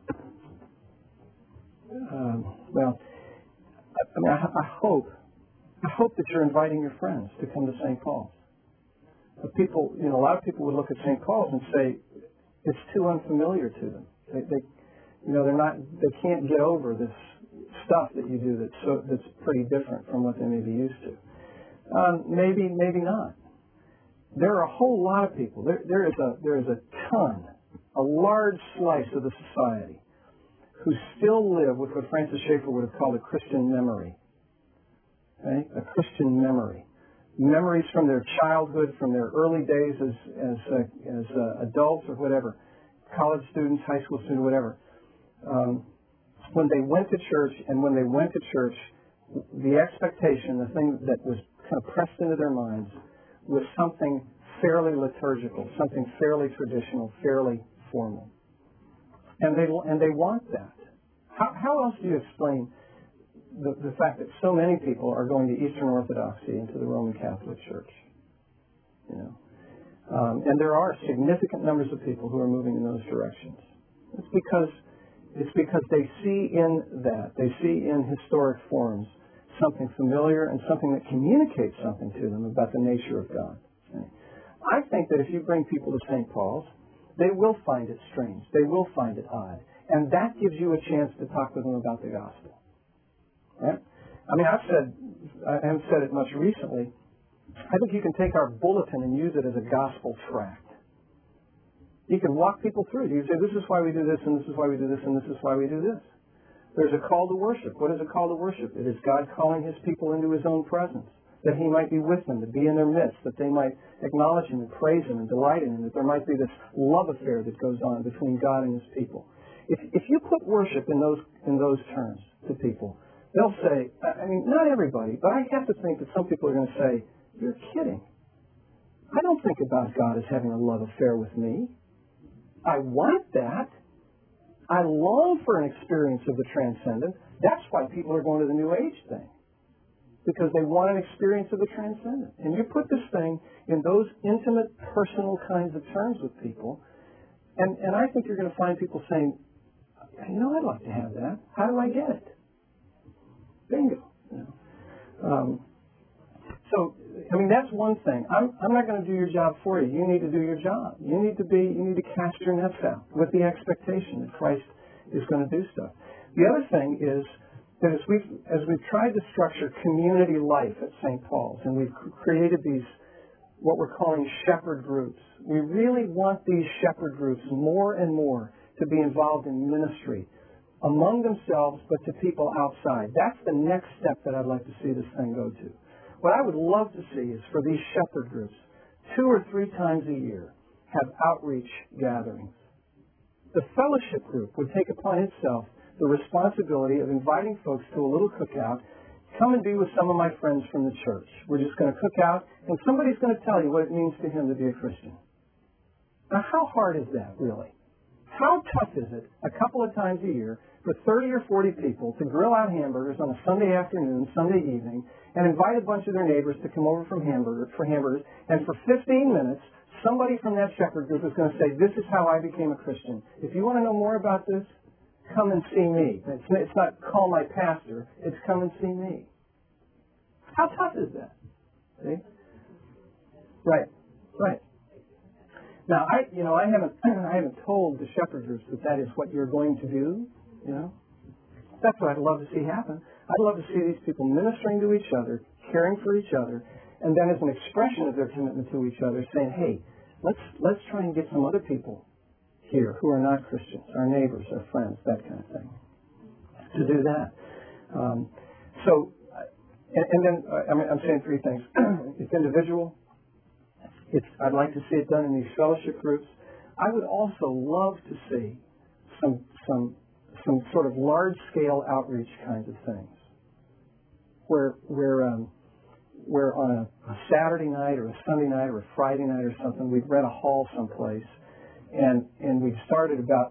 um, well, I, I mean, I, I hope, I hope that you're inviting your friends to come to Saint Paul's. But people, you know, a lot of people would look at Saint Paul's and say it's too unfamiliar to them. They, they you know, they're not, they can't get over this stuff that you do that's so that's pretty different from what they may be used to. Um, maybe, maybe not. There are a whole lot of people. There, there is a there is a ton, a large slice of the society who still live with what Francis Schaeffer would have called a Christian memory. Okay? A Christian memory. Memories from their childhood, from their early days as as uh, as uh, adults or whatever, college students, high school students, whatever. Um, when they went to church, and when they went to church, the expectation, the thing that was kind of pressed into their minds, was something fairly liturgical, something fairly traditional, fairly formal, and they and they want that. How, how else do you explain the, the fact that so many people are going to Eastern Orthodoxy and to the Roman Catholic Church? You know, um, and there are significant numbers of people who are moving in those directions. It's because it's because they see in that, they see in historic forms something familiar and something that communicates something to them about the nature of God. Okay? I think that if you bring people to Saint Paul's, they will find it strange. They will find it odd. And that gives you a chance to talk with them about the gospel. Right? I mean, I've said, I haven't said it much recently, I think you can take our bulletin and use it as a gospel tract. You can walk people through it. You can say, this is why we do this, and this is why we do this, and this is why we do this. There's a call to worship. What is a call to worship? It is God calling His people into His own presence, that He might be with them, to be in their midst, that they might acknowledge Him and praise Him and delight in Him, that there might be this love affair that goes on between God and His people. If, if you put worship in those in those terms to people, they'll say, I mean, not everybody, but I have to think that some people are going to say, you're kidding. I don't think about God as having a love affair with me. I want that. I long for an experience of the transcendent. That's why people are going to the New Age thing. because they want an experience of the transcendent. And you put this thing in those intimate, personal kinds of terms with people, and, and I think you're going to find people saying, you know, I'd like to have that. How do I get it? Bingo. You know. um, so, I mean, that's one thing. I'm, I'm not going to do your job for you. You need to do your job. You need to be, you need to cast your nets out with the expectation that Christ is going to do stuff. The other thing is that as we've, as we've tried to structure community life at Saint Paul's, and we've created these, what we're calling shepherd groups, we really want these shepherd groups more and more to be involved in ministry among themselves, but to people outside. That's the next step that I'd like to see this thing go to. What I would love to see is for these shepherd groups, two or three times a year, have outreach gatherings. The fellowship group would take upon itself the responsibility of inviting folks to a little cookout. Come and be with some of my friends from the church. We're just going to cook out, and somebody's going to tell you what it means to him to be a Christian. Now, how hard is that, really? How tough is it a couple of times a year for thirty or forty people to grill out hamburgers on a Sunday afternoon, Sunday evening, and invite a bunch of their neighbors to come over from hamburger, for hamburgers, and for fifteen minutes, somebody from that shepherd group is going to say, this is how I became a Christian. If you want to know more about this, come and see me. It's, it's not call my pastor, it's come and see me. How tough is that? See? Right, right. Now, I, you know, I haven't, I haven't told the shepherd groups that that is what you're going to do. You know, that's what I'd love to see happen. I'd love to see these people ministering to each other, caring for each other, and then as an expression of their commitment to each other, saying, "Hey, let's let's try and get some other people here who are not Christians, our neighbors, our friends, that kind of thing." To do that. Um, so, and, and then uh, I mean, I'm saying three things. It's individual. It's, I'd like to see it done in these fellowship groups. I would also love to see some some some sort of large-scale outreach kinds of things, where where um, where on a, a Saturday night or a Sunday night or a Friday night or something, we'd rent a hall someplace, and and we'd start at about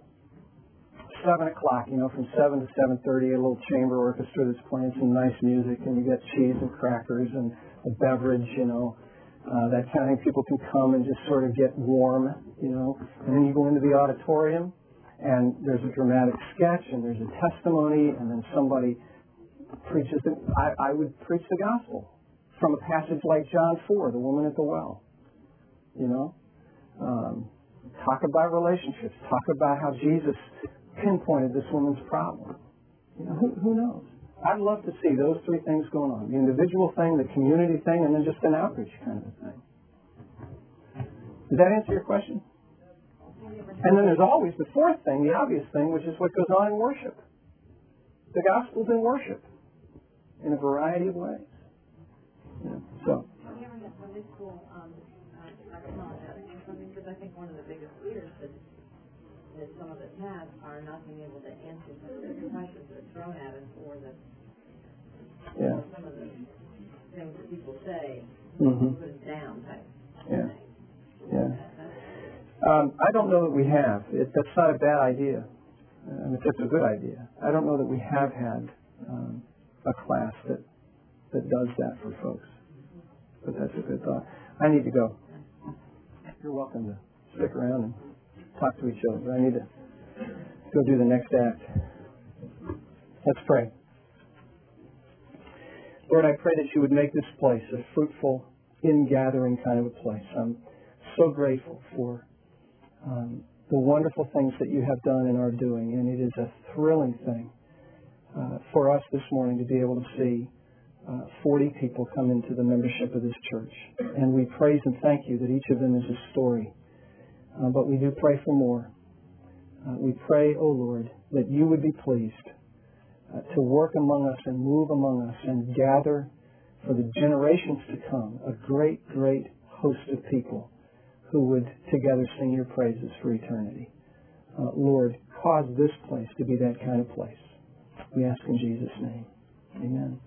seven o'clock. You know, from seven to seven thirty, a little chamber orchestra that's playing some nice music, and you get cheese and crackers and a beverage, you know. Uh, that kind of thing. People can come and just sort of get warm, you know. And then you go into the auditorium, and there's a dramatic sketch, and there's a testimony, and then somebody preaches. The, I, I would preach the gospel from a passage like John four, the woman at the well. You know, um, talk about relationships. Talk about how Jesus pinpointed this woman's problem. You know, who, who knows? I'd love to see those three things going on. The individual thing, the community thing, and then just an outreach kind of thing. Does that answer your question? And then there's always the fourth thing, the obvious thing, which is what goes on in worship. The gospel's in worship in a variety of ways. Yeah, so. Have you ever had Sunday school, um, uh, apologetics or something? Because I think one of the biggest fears that, that some of us have are not being able to answer some of the questions that are thrown at us, or the Yeah. some of the things that people say, Mm-hmm. put us down type Yeah. thing. Yeah. Um, I don't know that we have. It, that's not a bad idea. I mean, it's a good idea. I don't know that we have had um, a class that that does that for folks. But that's a good thought. I need to go. You're welcome to stick around and talk to each other. But I need to go do the next act. Let's pray. Lord, I pray that you would make this place a fruitful, in-gathering kind of a place. I'm so grateful for um, the wonderful things that you have done and are doing, and it is a thrilling thing uh, for us this morning to be able to see uh, forty people come into the membership of this church. And we praise and thank you that each of them is a story. Uh, but we do pray for more. Uh, we pray, O Lord, that you would be pleased uh, to work among us and move among us and gather for the generations to come a great, great host of people who would together sing your praises for eternity. Uh, Lord, cause this place to be that kind of place. We ask in Jesus' name. Amen.